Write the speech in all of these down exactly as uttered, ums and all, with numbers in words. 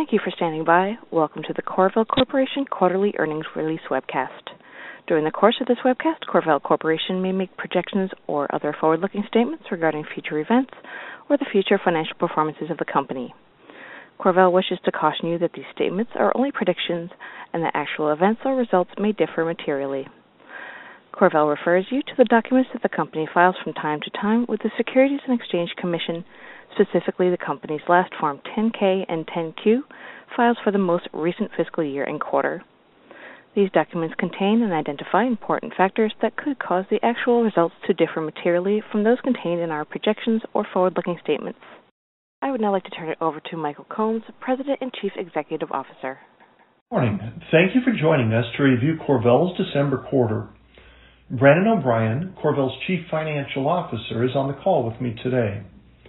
Thank you for standing by. Welcome to the CorVel Corporation Quarterly Earnings Release Webcast. During the course of this webcast, CorVel Corporation may make projections or other forward-looking statements regarding future events or the future financial performances of the company. CorVel wishes to caution you that these statements are only predictions and that actual events or results may differ materially. CorVel refers you to the documents that the company files from time to time with the Securities and Exchange Commission, specifically the company's last Form ten K and ten Q files for the most recent fiscal year and quarter. These documents contain and identify important factors that could cause the actual results to differ materially from those contained in our projections or forward-looking statements. I would now like to turn it over to Michael Combs, President and Chief Executive Officer. Good morning. Thank you for joining us to review CorVel's December quarter. Brandon O'Brien, CorVel's Chief Financial Officer, is on the call with me today.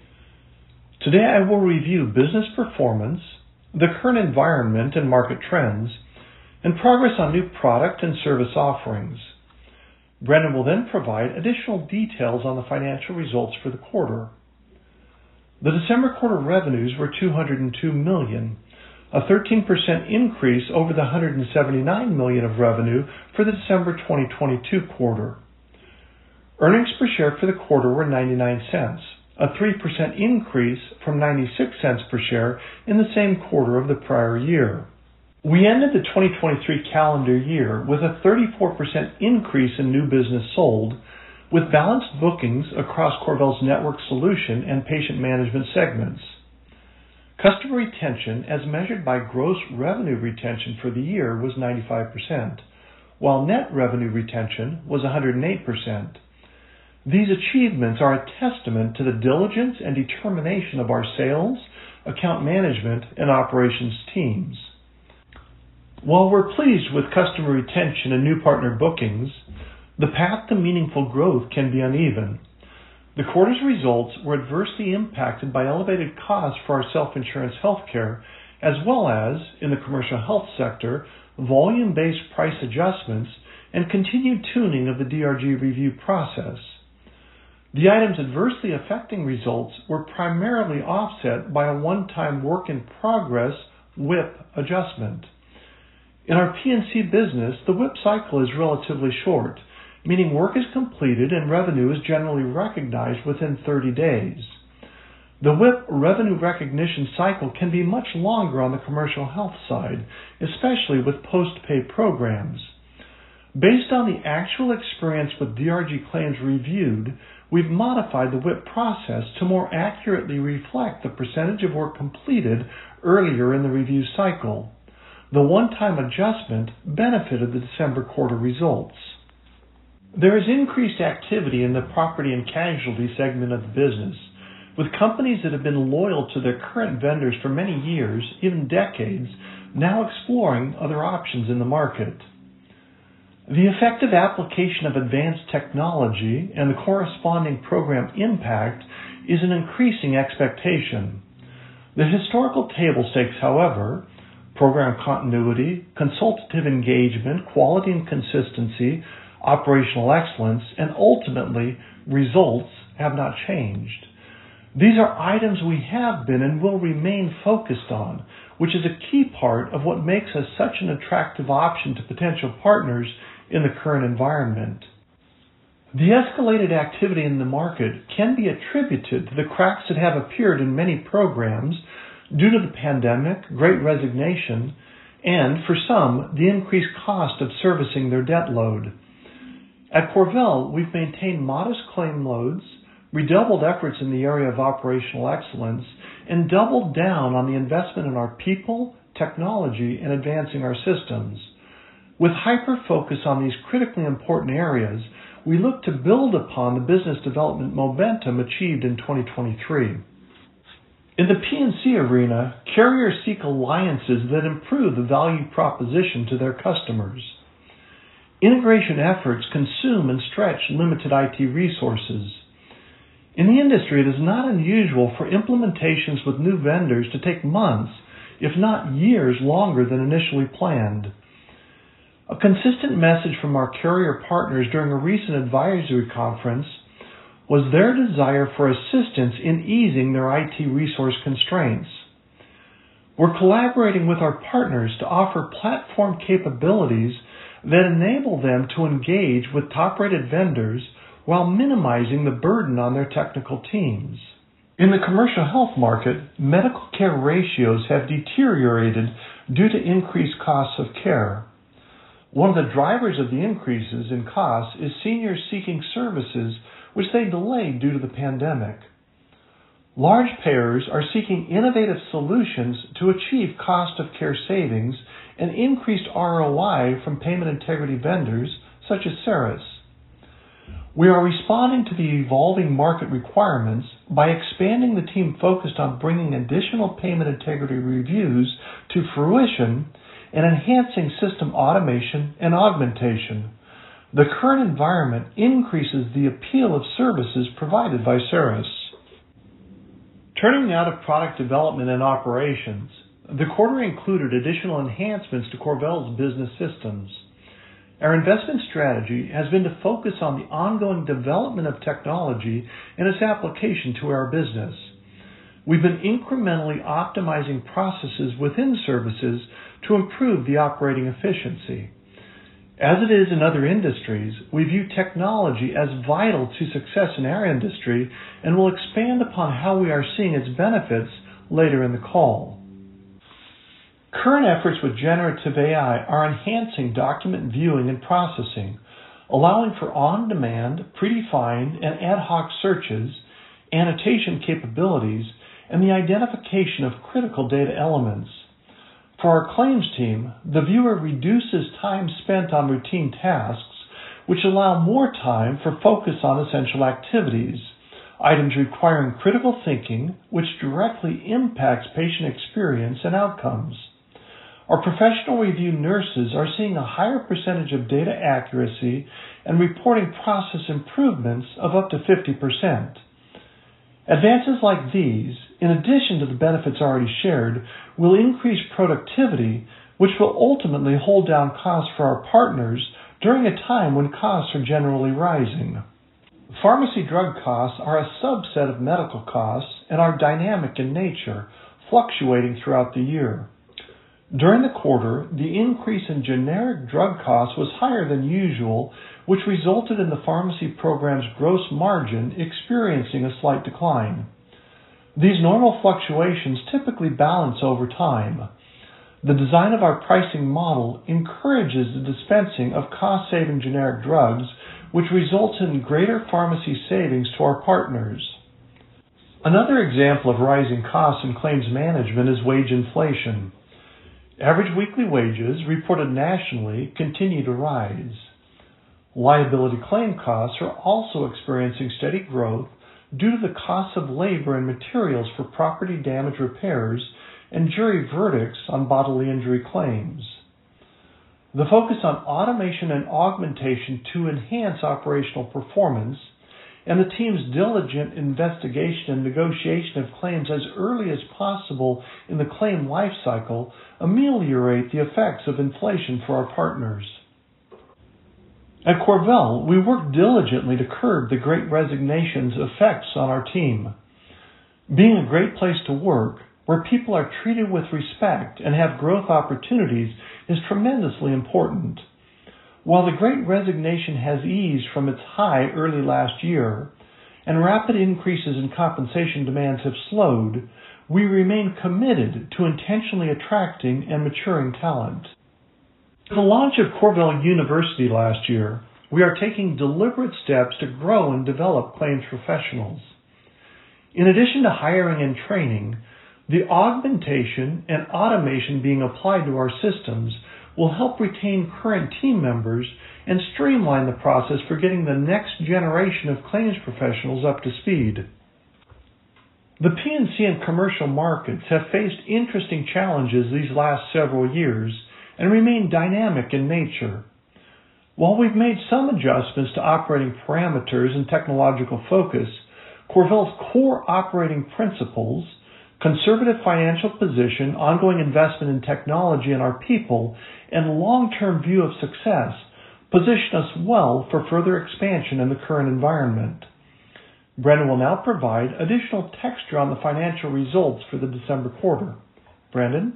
Today I will review business performance, the current environment and market trends, and progress on new product and service offerings. Brandon will then provide additional details on the financial results for the quarter. The December quarter revenues were two hundred two million dollars, a thirteen percent increase over the one hundred seventy-nine million dollars of revenue for the December twenty twenty-two quarter. Earnings per share for the quarter were ninety-nine cents, a three percent increase from ninety-six cents per share in the same quarter of the prior year. We ended the twenty twenty-three calendar year with a thirty-four percent increase in new business sold, with balanced bookings across CorVel's network solution and patient management segments. Customer retention, as measured by gross revenue retention for the year, was ninety-five percent, while net revenue retention was one hundred eight percent. These achievements are a testament to the diligence and determination of our sales, account management, and operations teams. While we're pleased with customer retention and new partner bookings, the path to meaningful growth can be uneven. The quarter's results were adversely impacted by elevated costs for our self-insurance healthcare, as well as, in the commercial health sector, volume-based price adjustments and continued tuning of the D R G review process. The items adversely affecting results were primarily offset by a one-time work-in-progress W I P adjustment. In our P and C business, the W I P cycle is relatively short, meaning work is completed and revenue is generally recognized within thirty days. The W I P revenue recognition cycle can be much longer on the commercial health side, especially with post-pay programs. Based on the actual experience with D R G claims reviewed, we've modified the W I P process to more accurately reflect the percentage of work completed earlier in the review cycle. The one-time adjustment benefited the December quarter results. There is increased activity in the property and casualty segment of the business, with companies that have been loyal to their current vendors for many years, even decades, now exploring other options in the market. The effective application of advanced technology and the corresponding program impact is an increasing expectation. The historical table stakes, however, program continuity, consultative engagement, quality and consistency, operational excellence, and ultimately results have not changed. These are items we have been and will remain focused on, which is a key part of what makes us such an attractive option to potential partners in the current environment. The escalated activity in the market can be attributed to the cracks that have appeared in many programs due to the pandemic, great resignation, and, for some, the increased cost of servicing their debt load. At CorVel, we've maintained modest claim loads, redoubled efforts in the area of operational excellence, and doubled down on the investment in our people, technology, and advancing our systems. With hyper-focus on these critically important areas, we look to build upon the business development momentum achieved in twenty twenty-three. In the P and C arena, carriers seek alliances that improve the value proposition to their customers. Integration efforts consume and stretch limited I T resources. In the industry, it is not unusual for implementations with new vendors to take months, if not years, longer than initially planned. A consistent message from our carrier partners during a recent advisory conference was their desire for assistance in easing their I T resource constraints. We're collaborating with our partners to offer platform capabilities that enable them to engage with top-rated vendors while minimizing the burden on their technical teams. In the commercial health market, medical care ratios have deteriorated due to increased costs of care. One of the drivers of the increases in costs is seniors seeking services which they delayed due to the pandemic. Large payers are seeking innovative solutions to achieve cost of care savings and increased R O I from payment integrity vendors such as CERIS. We are responding to the evolving market requirements by expanding the team focused on bringing additional payment integrity reviews to fruition and enhancing system automation and augmentation. The current environment increases the appeal of services provided by CERIS. Turning now to product development and operations, the quarter included additional enhancements to CorVel's business systems. Our investment strategy has been to focus on the ongoing development of technology and its application to our business. We've been incrementally optimizing processes within services to improve the operating efficiency. As it is in other industries, we view technology as vital to success in our industry and will expand upon how we are seeing its benefits later in the call. Current efforts with generative A I are enhancing document viewing and processing, allowing for on-demand, predefined, and ad hoc searches, annotation capabilities, and the identification of critical data elements. For our claims team, the viewer reduces time spent on routine tasks, which allow more time for focus on essential activities, items requiring critical thinking, which directly impacts patient experience and outcomes. Our professional review nurses are seeing a higher percentage of data accuracy and reporting process improvements of up to fifty percent. Advances like these, in addition to the benefits already shared, will increase productivity, which will ultimately hold down costs for our partners during a time when costs are generally rising. Pharmacy drug costs are a subset of medical costs and are dynamic in nature, fluctuating throughout the year. During the quarter, the increase in generic drug costs was higher than usual, which resulted in the pharmacy program's gross margin experiencing a slight decline. These normal fluctuations typically balance over time. The design of our pricing model encourages the dispensing of cost-saving generic drugs, which results in greater pharmacy savings to our partners. Another example of rising costs in claims management is wage inflation. Average weekly wages reported nationally continue to rise. Liability claim costs are also experiencing steady growth due to the cost of labor and materials for property damage repairs and jury verdicts on bodily injury claims. The focus on automation and augmentation to enhance operational performance and the team's diligent investigation and negotiation of claims as early as possible in the claim lifecycle ameliorate the effects of inflation for our partners. At CorVel, we work diligently to curb the Great Resignation's effects on our team. Being a great place to work, where people are treated with respect and have growth opportunities, is tremendously important. While the Great Resignation has eased from its high early last year, and rapid increases in compensation demands have slowed, we remain committed to intentionally attracting and maturing talent. With the launch of CorVel University last year, we are taking deliberate steps to grow and develop claims professionals. In addition to hiring and training, the augmentation and automation being applied to our systems will help retain current team members and streamline the process for getting the next generation of claims professionals up to speed. The P and C and commercial markets have faced interesting challenges these last several years and remain dynamic in nature. While we've made some adjustments to operating parameters and technological focus, CorVel's core operating principles, conservative financial position, ongoing investment in technology and our people, and long-term view of success position us well for further expansion in the current environment. Brendan will now provide additional texture on the financial results for the December quarter. Brandon?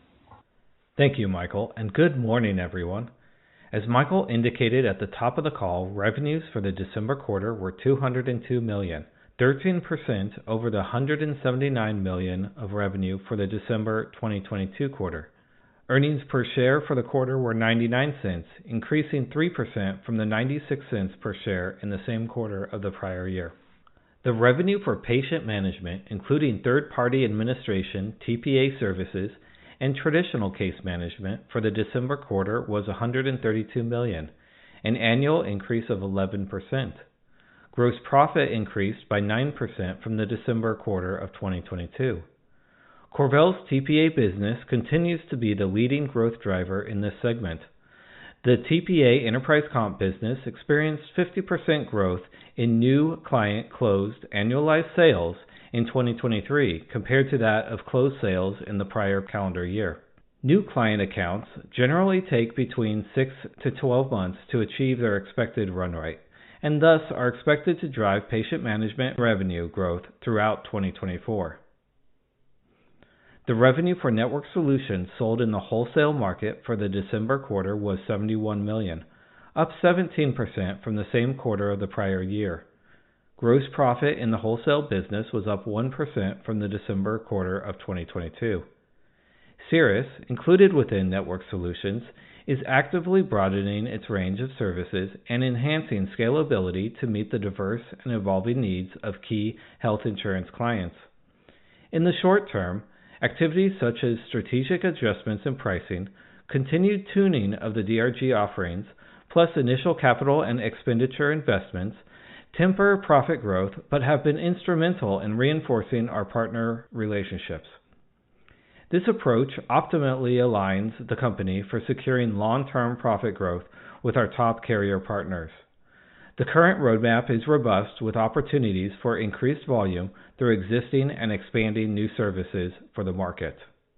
Thank you, Michael, and good morning, everyone. As Michael indicated at the top of the call, revenues for the December quarter were two hundred two million dollars, thirteen percent over the one hundred seventy-nine million dollars of revenue for the December twenty twenty-two quarter. Earnings per share for the quarter were ninety-nine cents, increasing three percent from the ninety-six cents per share in the same quarter of the prior year. The revenue for patient management, including third-party administration, T P A services, and traditional case management for the December quarter was one hundred thirty-two million dollars, an annual increase of eleven percent. Gross profit increased by nine percent from the December quarter of twenty twenty-two. CorVel's T P A business continues to be the leading growth driver in this segment. The T P A Enterprise Comp business experienced fifty percent growth in new client closed annualized sales in twenty twenty-three compared to that of closed sales in the prior calendar year. New client accounts generally take between six to twelve months to achieve their expected run rate, and thus are expected to drive patient management revenue growth throughout twenty twenty-four. The revenue for network solutions sold in the wholesale market for the December quarter was seventy-one million dollars, up seventeen percent from the same quarter of the prior year. Gross profit in the wholesale business was up one percent from the December quarter of twenty twenty-two. Cirrus, included within Network Solutions, is actively broadening its range of services and enhancing scalability to meet the diverse and evolving needs of key health insurance clients. In the short term, activities such as strategic adjustments in pricing, continued tuning of the D R G offerings, plus initial capital and expenditure investments, temper profit growth but have been instrumental in reinforcing our partner relationships. This approach optimally aligns the company for securing long-term profit growth with our top carrier partners. The current roadmap is robust with opportunities for increased volume through existing and expanding new services for the market.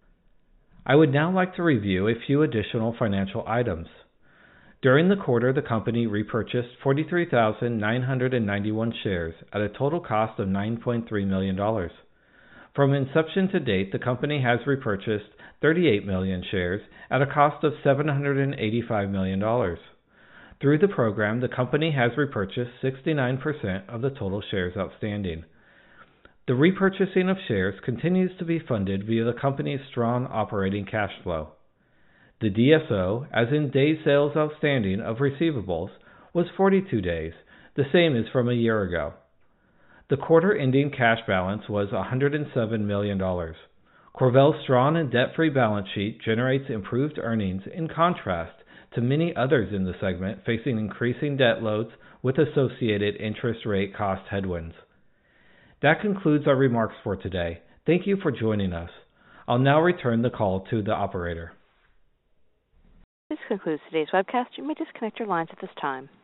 I would now like to review a few additional financial items. During the quarter, the company repurchased forty-three thousand nine hundred ninety-one shares at a total cost of nine point three million dollars. From inception to date, the company has repurchased thirty-eight million shares at a cost of seven hundred eighty-five million dollars. Through the program, the company has repurchased sixty-nine percent of the total shares outstanding. The repurchasing of shares continues to be funded via the company's strong operating cash flow. The D S O, as in days sales outstanding of receivables, was forty-two days, the same as from a year ago. The quarter-ending cash balance was one hundred seven million dollars. CorVel's strong and debt-free balance sheet generates improved earnings in contrast to many others in the segment facing increasing debt loads with associated interest rate cost headwinds. That concludes our remarks for today. Thank you for joining us. I'll now return the call to the operator. This concludes today's webcast. You may disconnect your lines at this time.